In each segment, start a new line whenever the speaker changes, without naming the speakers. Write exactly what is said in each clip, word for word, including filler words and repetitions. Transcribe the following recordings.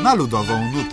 na ludową nutę.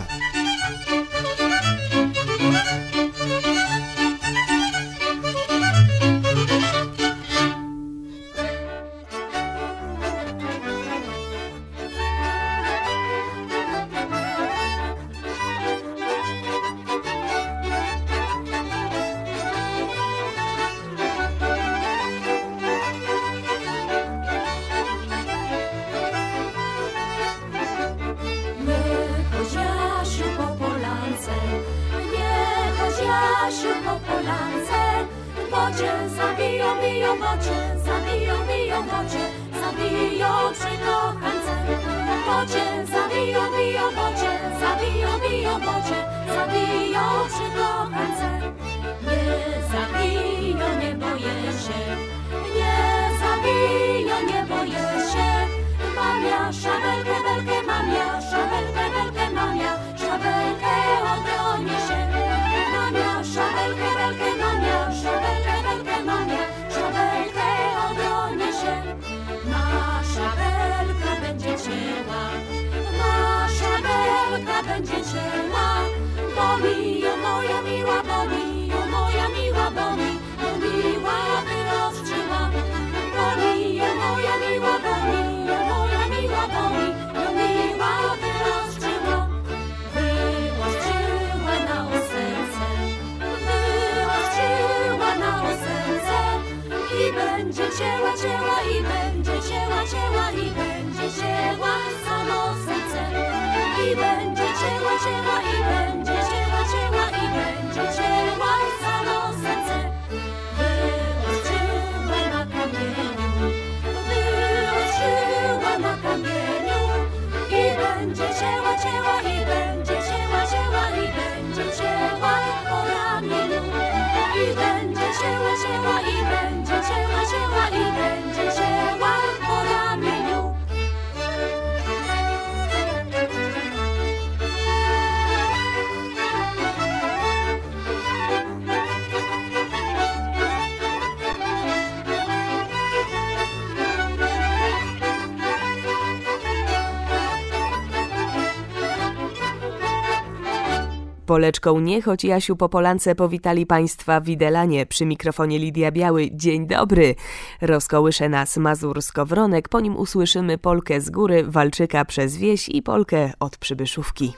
Poleczką Nie chodź Jasiu po Polance powitali Państwa w Widelanie. Przy mikrofonie Lidia Biały. Dzień dobry. Rozkołysze nas Mazur Skowronek. Po nim usłyszymy polkę z góry, walczyka przez wieś i polkę od Przybyszówki.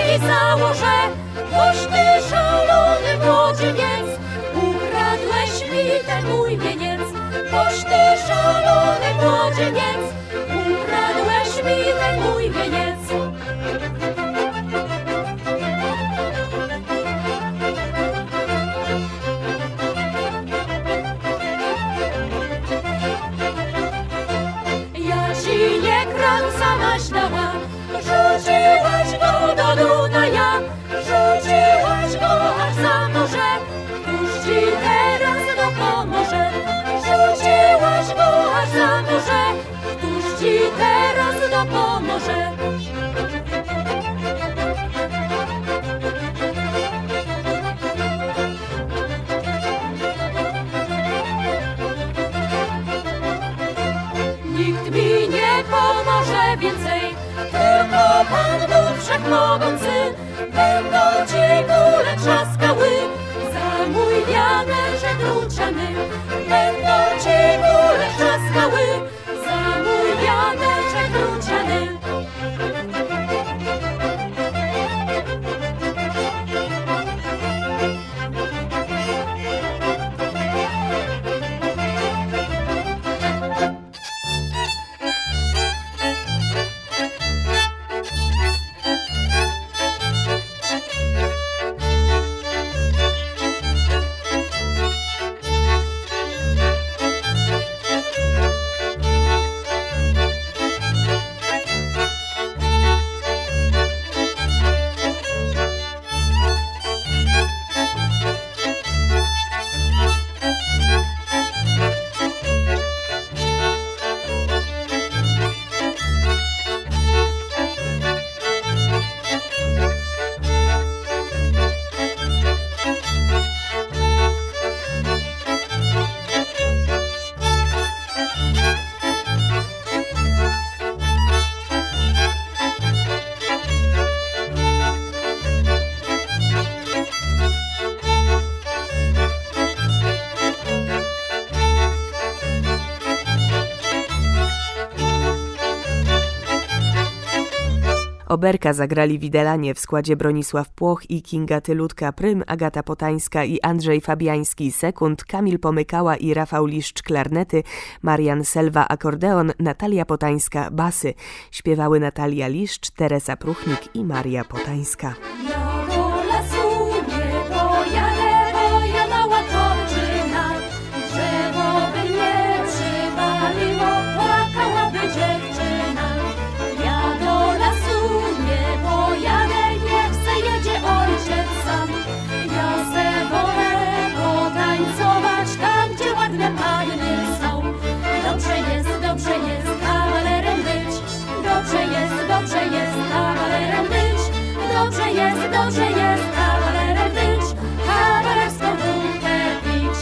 jej założę. Boś ty szalony młodzieniec, ukradłeś mi ten mój wieniec. Boś ty szalony młodzieniec, ukradłeś mi ten mój wieniec. Ja ci nie kradł, samaś dała, rzuciłaś go do Dunaja, rzuciłaś go aż za morze. Któż ci teraz dopomoże? Rzuciłaś go aż za morze. Któż ci teraz dopomoże? Nikt mi nie pomoże więcej, tylko Pan Bóg Wszechmogący. Będą ci kule trzaskały za mój wianerze druciany. Będą ci kule trzaskały za mój wianerze druciany.
Oberka zagrali Widelanie w składzie Bronisław Płoch i Kinga Tylutka-Prym, Agata Potańska i Andrzej Fabiański sekund, Kamil Pomykała i Rafał Liszcz klarnety, Marian Selwa akordeon, Natalia Potańska basy. Śpiewały Natalia Liszcz, Teresa Pruchnik i Maria Potańska.
Ja do lasu nie pojadę, bo ja mała chłopczyna. Drzewo by mnie przywaliło, płakałaby dziewczyna. Ja do lasu nie pojadę, niech se jedzie ojciec sam. Ja se wolę potańcować tam, gdzie ładne panny są. Dobrze jest, dobrze jest kawalerem być. Dobrze jest, dobrze jest kawalerem być. Dobrze jest, dobrze jest kawalerem być. Kawalerską wódkę pić.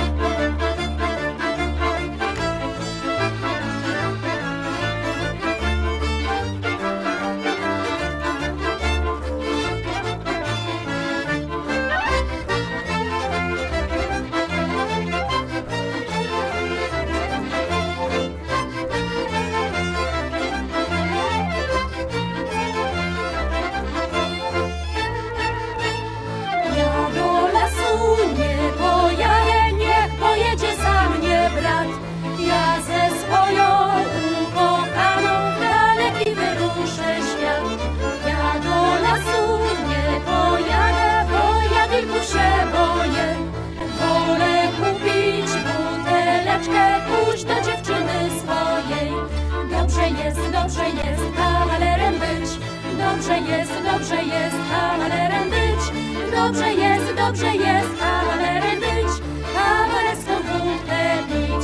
Ja do lasu nie pojadę, niech pojedzie za mnie brat. Ja ze swoją ukochaną w daleki wyruszę świat. Ja do lasu nie pojadę, bo ja wilków się boję. Wolę kupić buteleczkę, pójść do dziewczyny swojej. Dobrze jest, dobrze jest kawalerem być. Dobrze jest, dobrze jest kawalerem być. Dobrze jest, dobrze jest kawalerem być. Kawalerską wódkę pić.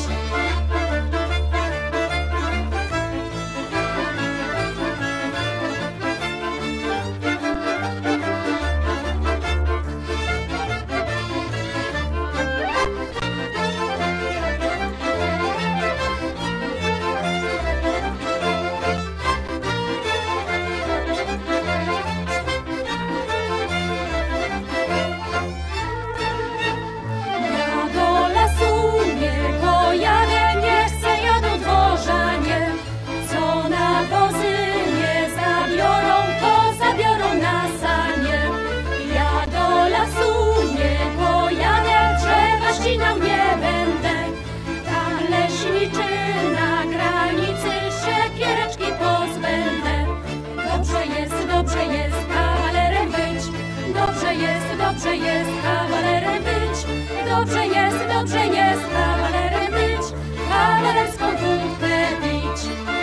dobrze jest, dobrze jest kawalerem być, kawalerską wódkę pić.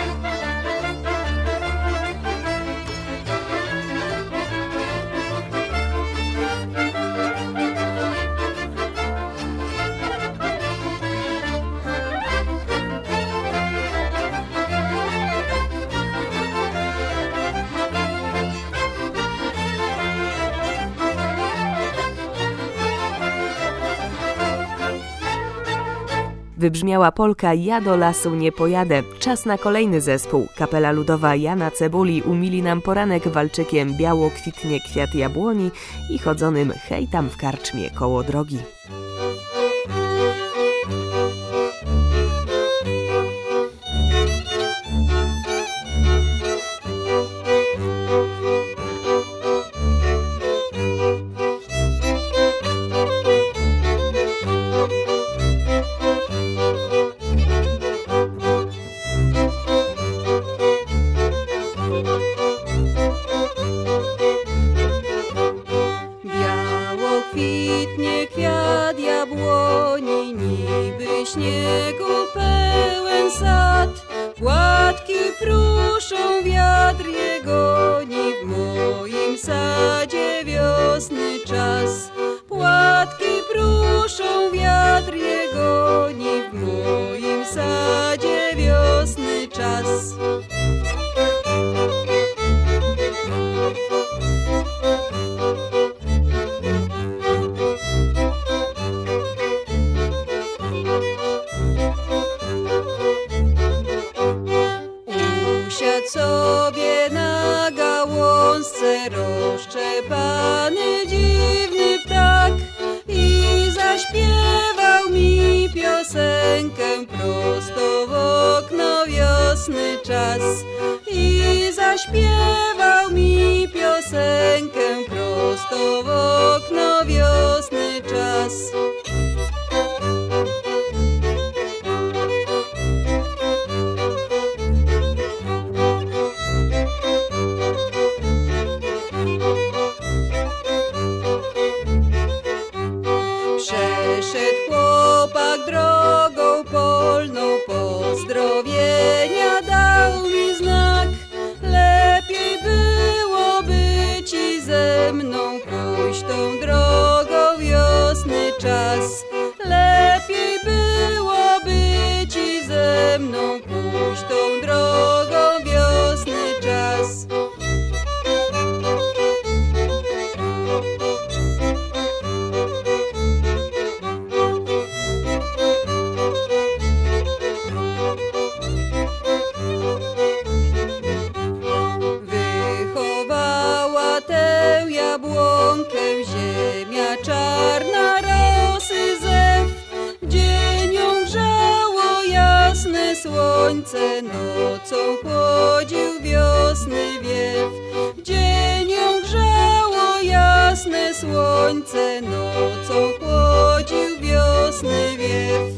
Wybrzmiała polka Ja do lasu nie pojadę. Czas na kolejny zespół. Kapela ludowa Jana Cebuli umili nam poranek walczykiem Biało kwitnie kwiat jabłoni i chodzonym Hej tam w karczmie koło drogi.
Kwitnie kwiat jabłoni, niby śniegu pełen sad. Płatki pruszą, wiatr je goni, w moim sadzie wiosny czas. Płatki pruszą, wiatr je goni, w moim sadzie wiosny czas. Sobie na gałązce rozszczepany dziwny ptak i zaśpiewał mi piosenkę prosto w okno wiosny czas. I zaśpiewał mi piosenkę prosto w okno wiosny czas. Przeszedł chłopak drogą polną, pozdrowienia dał mi znak. Lepiej byłoby ci ze mną pójść tą drogą wiosny czas. Lepiej byłoby ci ze mną pójść tą drogą wiosny czas. Jabłonkę ziemia czarna, rosy zew, gdzie nią grzało jasne słońce, nocą chłodził wiosny wiew. Gdzie nią grzało jasne słońce, nocą chłodził wiosny wiew.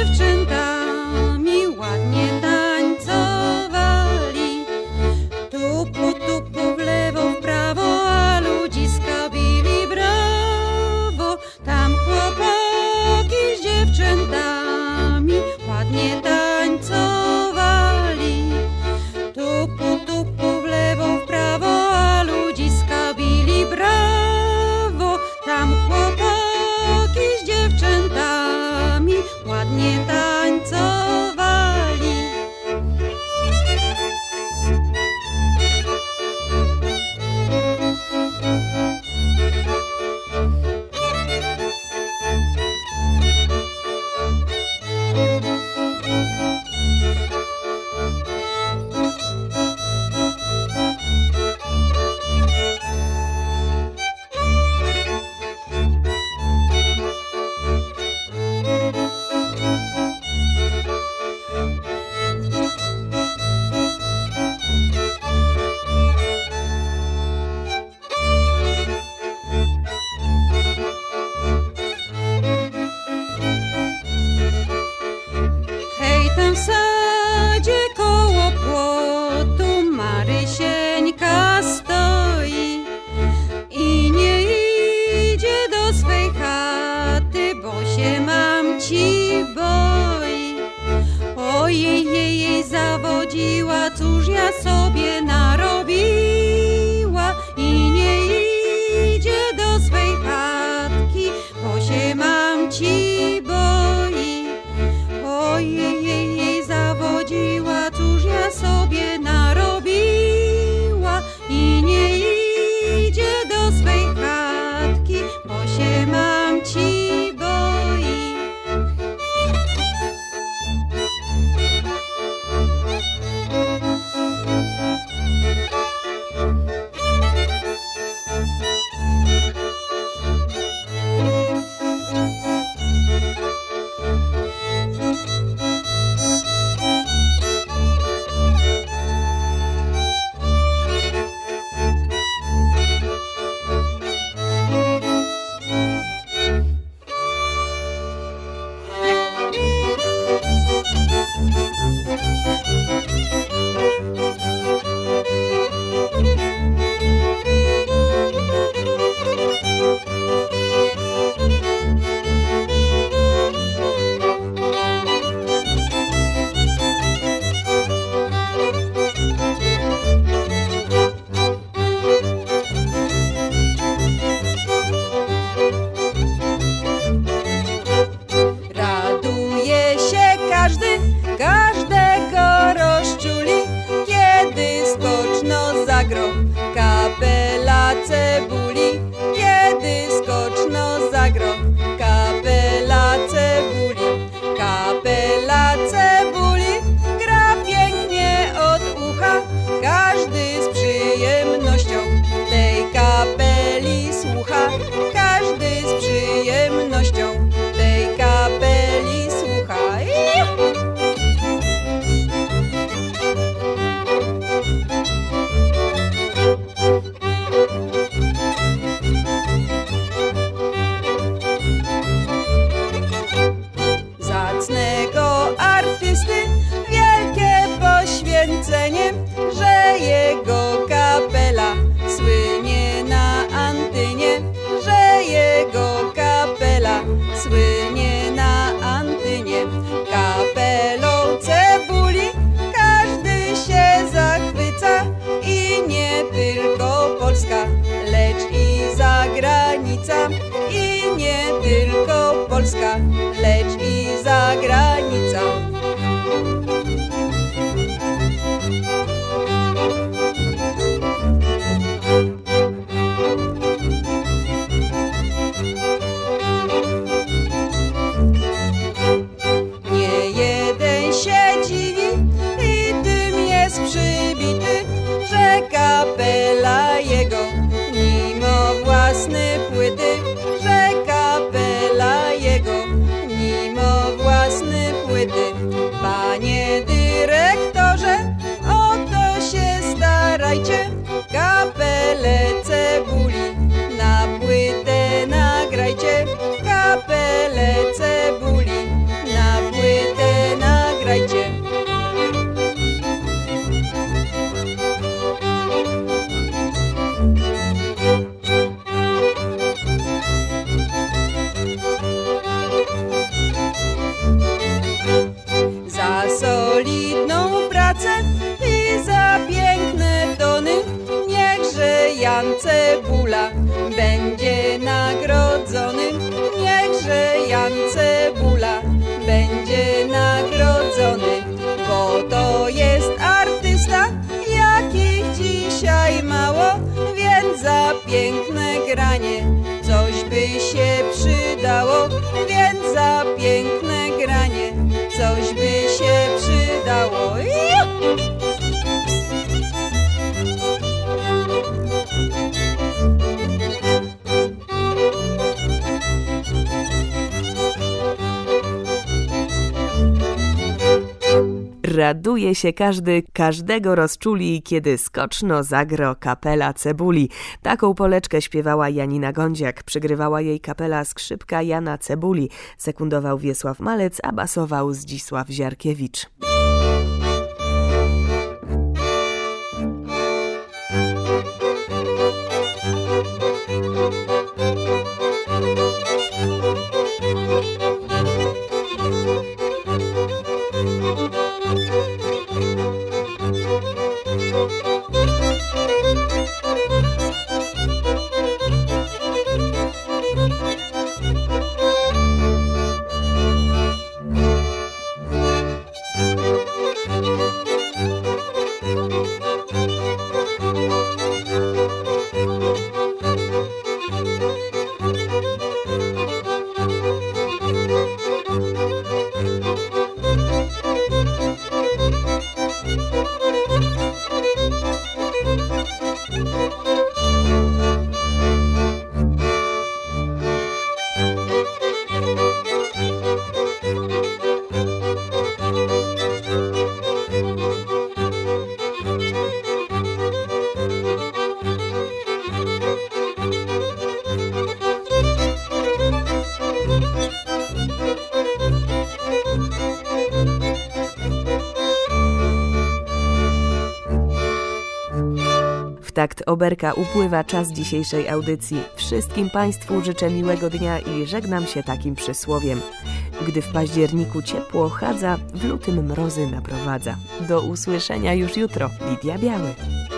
dziewczętami ładnie tańcowali. Tupu, tupu, w lewo, w prawo, a ludziska bili brawo. Tam chłopaki z dziewczętami ładnie tańcowali. Tupu, tupu, w lewo, w prawo, a ludziska bili brawo. Tam chłopaki z dziewczętami ładnie tańcowali. Hej, tam w sadzie koło płotu Marysieńka stoi i nie idzie do swej chaty, bo się mamci boi. Ojej, jej, jej zawodziła, cóż ja sobie narobiła, i nie idzie do swej chatki, bo się mamci boi. Ojej, jej, jej zawodziła, cóż ja sobie narobiła, i nie idzie do swej chatki, bo się mamci boi. Raduje się każdy, każdego rozczuli, kiedy skoczno zagro kapela cebuli. Kiedy skoczno zagro kapela cebuli. Kapela cebuli gra pięknie od ucha, każdy z przyjemnością tej kapeli słucha. Każdy z przyjemnością tej kapeli słucha. Zacnego artysty wielkie poświęcenie, że jego kapela słynie na antynie, że jego kapela słynie na antynie. Kapelą cebuli każdy się zachwyca, i nie tylko Polska, lecz i zagranica. I nie tylko Polska, lecz i zagranica. Nie jeden się dziwi i tym jest przybity, że kapela jego mimo własne płyty, że kapela jego mimo własne płyty. Panie dyrektorze, o to się starajcie, kapelę cebuli na płytę nagrajcie. Kapelę cebuli na płytę coś by się przydało. Juhu!
Raduje się każdy, każdego rozczuli, kiedy skoczno zagro kapela Cebuli. Taką poleczkę śpiewała Janina Gądziak, przygrywała jej kapela skrzypka Jana Cebuli, sekundował Wiesław Malec, a basował Zdzisław Ziarkiewicz. W takt oberka upływa czas dzisiejszej audycji. Wszystkim Państwu życzę miłego dnia i żegnam się takim przysłowiem. Gdy w październiku ciepło chadza, w lutym mrozy naprowadza. Do usłyszenia już jutro. Lidia Biały.